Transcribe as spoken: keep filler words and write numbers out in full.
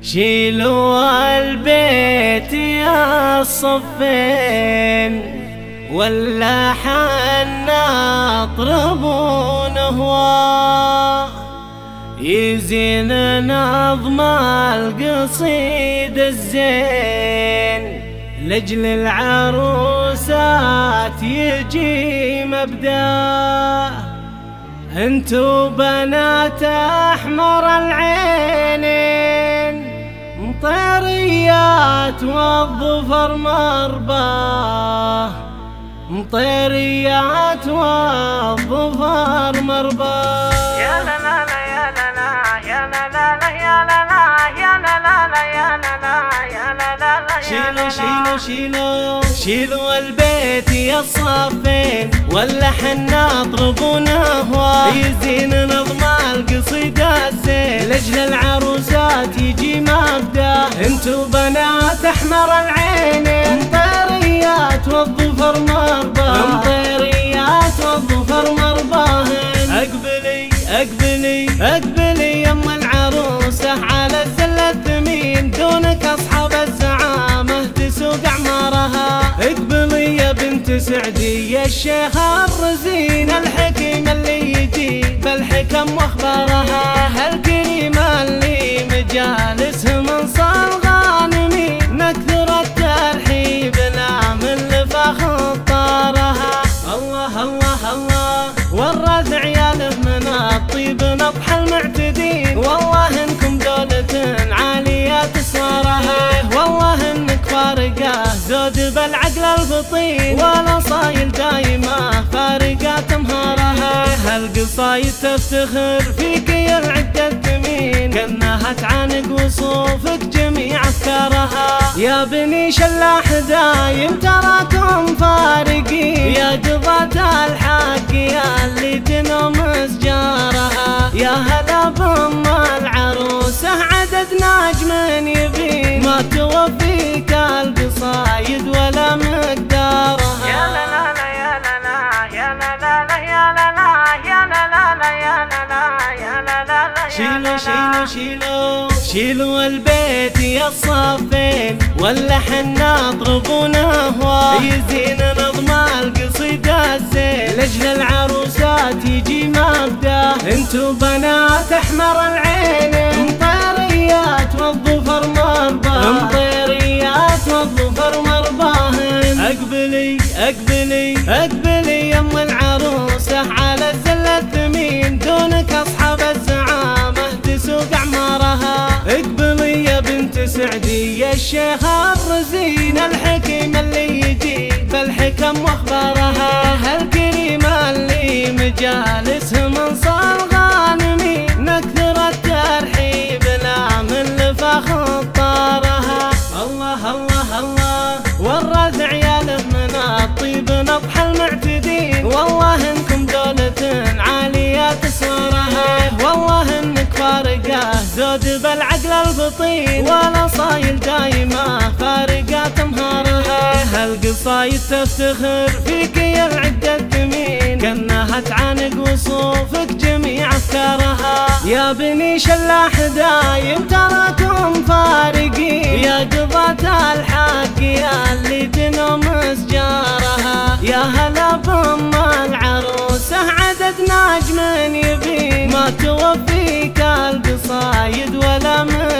شيلوا البيت يا الصفين ولا حنا اطربوا نهوى يزين نظم القصيد الزين لجل العروسات يجي مبدأ انتو بنات احمر العينين مطيريات والظفر مرباه مطيريات والظفر مرباه يا لا لا لا يا لا لا يا لا لا لا يا لا لا يا لا لا لا يا لا لا يا لا لا لا شيلوا شيلوا شيلوا شيلوا البيت يا الصفين ولا حنا اطربوا نهوى يزين نظم القصيد الزين لاجل العروسات يجي مبدا انتو بنات احمر العينين مطيريات والظفر مرباه مطيريات والظفر مرباهن اقبلي اقبلي اقبلي يما العروسه على الزله الثمين دونك اصحاب الزعامه تسوق اعمارها اقبلي يا بنت سعدي يا الشيخ الرزين الحكيم اللي يجي بالحكم واخبارها هالكريمه اللي مجالسهم انصار غانمين نكثر الترحيب لا من لفخ طارها الله الله الله ورث عياله من الطيب نطح المعتدين والله انكم دولة عالية صارها والله انك فارقة زود بالعقل الفطين ولا صايل دايمة فارقة مهارها هالقصايد تفتخر فيك يا العدة الثمين كأنها تعانق وصوفك جميع افكارها يا بني شلاح دايم تراكم فارقين يا قضاة الحق يا اللي تنوم سجارها يا هلا بام العروسه عدد نجم يبين ما توفيك القصايد ولا مقدارها يا لا لا لا يا لا لا يا لا لا لا يا لا لا يا لا لا لا يا لا لا يا لا لا لا شيلوا شيلوا شيلوا شيلوا البيت يا الصفين ولا حنا اطربوا نهوى يزين نظم القصيد الزين لاجل العروسات يجي مبدا انتو بنات احمر العينين مطيريات والظفر مرباه مطيريات والظفر مرباهن اقبلي اقبلي اقبلي يما العروسه على الزله الثمين دونك اصحاب الزعامه تسوق اعمارها اقبلي يا بنت سعدي يا الشيخ الرزين الحكيم اللي يجي بالحكم واخبارها هالكريمه اللي مجالسهم انصار غانمين نكثر الترحيب لا من لفخ طارها الله الله الله ورث عياله من الطيب نطح المعتدين والله انكم دولة عالية صارها والله انك فارقة زود بالعقل الفطين ولا صايل دايمة فارقة مهارها هالقصايد تفتخر فيك يا العدة الثمين كأنها تعانق وصوفك جميع افكارها يا بني شلاح دايم تراكم فارقين يا قضاة الحق يا اللي تنوم سجارها يا هلا بام العروسه عدد نجم يبين ما توفيك القصايد ولا من